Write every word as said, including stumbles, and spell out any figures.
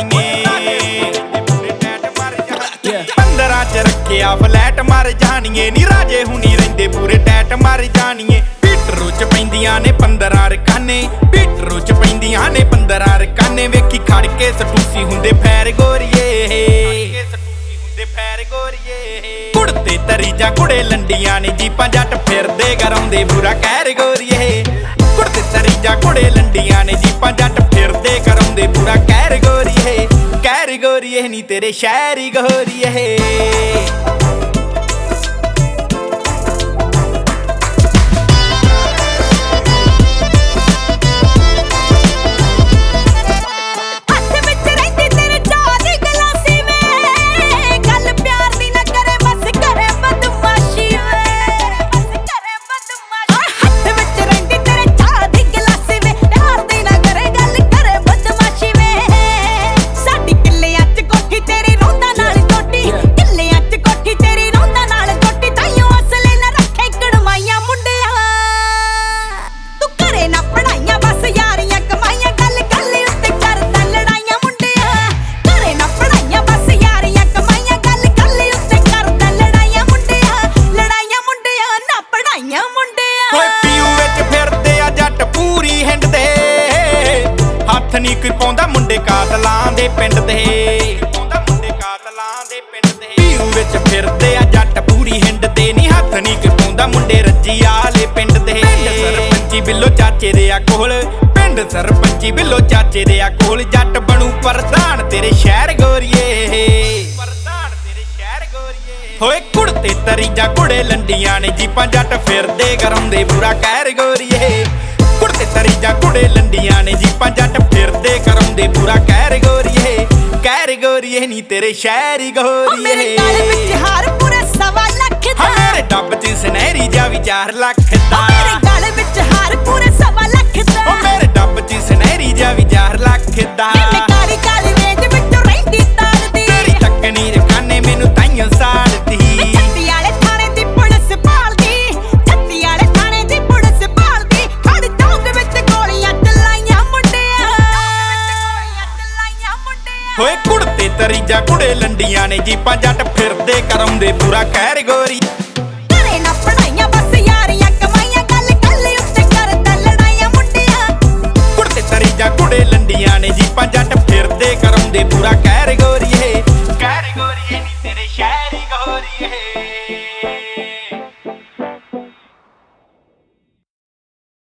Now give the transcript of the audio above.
ਜਾਣੀਏ ਪੰਦਰਾਂ ਚ ਰੱਖਿਆ ਫਲੈਟ ਮਰ ਜਾਣੀਏ ਨੀ ਰਾਜੇ ਹੁਣੀ ਰਹਿੰਦੇ ਪੂਰੇ ਟੈਟ ਮਰ ਜਾਣੀਏ ਪੀਟਰੂ ਚ ਪੈਂਦੀਆਂ ਨੇ ਪੰਦਰਾਂ ਰਕਾਨੇ ਪੀਟਰੂ ਚ ਪੈਂਦੀਆਂ ਨੇ ਪੰਦਰਾਂ ਰਕਾਨੇ ਵੇਖੀ ਖੜ ਕੇ ਸਟੂਸੀ ਹੁੰਦੇ ਫੈਰ ਗੋਰੀਏ ਫੈਰ ਗੋਰੀਏ ਕੁੜਤੇ ਤਰੀ ਜਾਂ ਕੁੜੇ ਲੰਡੀਆਂ ਨੇ ਜੀਪਾਂ ਜੱਟ ਫਿਰਦੇ ਗਰਾਉਂਦੇ ਬੁਰਾ ਕਹਿਰ ਗੋਰੀਏ ਕੁੜਤੇ ਤਰੀ ਜਾਂ ਕੁੜੇ ਲੰਡੀਆਂ ਨੇ ਜੀਪਾਂ ਜੱਟ ਫਿਰਦੇ ਕਰਾਉਂਦੇ ਬੁਰਾ ਕਹਿਰ ਗੋਰੀਏ ਕਹਿਰ ਗੋਰੀਏ ਨੀ ਤੇਰੇ ਸ਼ਹਿਰੀ ਗੋਰੀਏ ਨੀ ਕੋਈ ਪਾਉਂਦਾ ਮੁੰਡੇ ਕਾਤਲਾਂ ਦੇ ਪਿੰਡ ਦੇ ਪਾਉਂਦਾ ਮੁੰਡੇ ਕਾਤਲਾਂ ਦੇ ਪਿੰਡ ਦੇ ਪੀਊ ਵਿੱਚ ਫਿਰਦੇ ਆ ਜੱਟ ਪੂਰੀ ਹਿੰਡ ਦੇ ਨੀ ਹੱਥ ਨੀ ਕੋਈ ਪਾਉਂਦਾ ਮੁੰਡੇ ਰੱਜੀ ਵਾਲੇ ਪਿੰਡ ਦੇ ਪਿੰਡ ਸਰਪੰਚੀ ਬਿੱਲੋ ਚਾਚੇ ਦੇ ਆ ਕੋਲ ਪਿੰਡ ਸਰਪੰਚੀ ਬਿੱਲੋ ਚਾਚੇ ਦੇ ਆ ਕੋਲ ਜੱਟ ਬਣੂ ਪ੍ਰਧਾਨ ਤੇਰੇ ਸ਼ਹਿਰ ਗੋਰੀਏ ਪ੍ਰਧਾਨ ਤੇਰੇ ਸ਼ਹਿਰ ਗੋਰੀਏ ਹੋਏ ਕੁੜਤੇ ਤਰੀ ਜਾਂ ਕੁੜੇ ਲੰਡੀਆਂ ਨੇ ਜੀਪਾਂ ਜੱਟ ਫਿਰਦੇ ਕਰਾਉਂਦੇ ਬੁਰਾ ਕਹਿਰ ਗੋਰੀਏ ਕੁੜਤੇ ਤਰੀ ਜਾਂ ਕੁੜੇ ਲੰਡੀਆਂ ਨੇ ਜੀਪਾਂ ਜੱਟ ਫਿਰਦੇ ਕਰਾਉਂਦੇ ਬੁਰਾ ਕਹਿਰ ਗੋਰੀਏ ਕਹਿਰ ਗੋਰੀਏ ਨੀ ਤੇਰੇ ਸ਼ਹਿਰੀ ਗੋਰੀਏ ਮੇਰੇ ਗਲ ਵਿੱਚ ਹਾਰ ਪੂਰੇ ਸਵਾ ਲੱਖ ਦਾ ਮੇਰੇ ਡੱਬ ਚ ਸੁਨਹਿਰੀ ਜਾ ਵੀ ਚਾਰ ਲੱਖ ਦਾ ਮੇਰੇ ਗਲ ਵਿੱਚ ਹਾਰ ਪੂਰੇ ਸਵਾ ਲੱਖ ਦਾ ਓ ਮੇਰੇ ਡੱਬ ਚ ਸੁਨਹਿਰੀ ਜਾ ਵੀ ਚਾਰ ਲੱਖ ਦਾ ਮੈਂ ਕਾਲੀ ਕਾਲੀ ਰੇਂਜ ਵਿੱਚੋਂ ਰਹਿੰਦੀ ਤਾਲਦੀ ਤੇਰੀ ਚੱਕਣੀ ਰਕਾਨੇ ਮੈਨੂੰ ਤਾਈਆਂ ਸਾੜਦੀ ਛੱਤੀ ਵਾਲੇ ਥਾਣੇ ਦੀ ਪੁਲਿਸ ਭਾਲਦੀ ਛੱਤੀ ਵਾਲੇ ਥਾਣੇ ਦੀ ਪੁਲਿਸ ਭਾਲਦੀ ਖੜ ਚੌਂਕ ਵਿੱਚ ਗੋਲੀਆਂ ਚਲਾਈਆਂ ਮੁੰਡਿਆਂ ਗੋਲੀਆਂ ਚਲਾਈਆਂ ਮੁੰਡਿਆਂ ਹੋਏ ਕੁੜਤੇ ਤਰੀ ਜਾਂ ਕੁੜੇ ਲੰਡੀਆਂ ਨੇ ਜੀਪਾਂ ਜੱਟ ਫਿਰਦੇ ਕਰਾਉਂਦੇ ਬੁਰਾ ਕਹਿਰ ਗੋਰੀ ਘਰੇ ਨਾ ਪੜਾਈਆਂ ਬਸ ਯਾਰੀਆਂ ਕਮਾਈਆਂ ਗੱਲ ਗੱਲ ਉੱਤੇ ਕਰਦਾ ਲੜਾਈਆਂ ਮੁੰਡਿਆਂ ਕੁੜਤੇ ਤਰੀ ਜਾਂ ਕੁੜੇ ਲੰਡੀਆਂ ਨੇ ਜੀਪਾਂ ਜੱਟ ਫਿਰਦੇ ਕਰਾਉਂਦੇ ਬੁਰਾ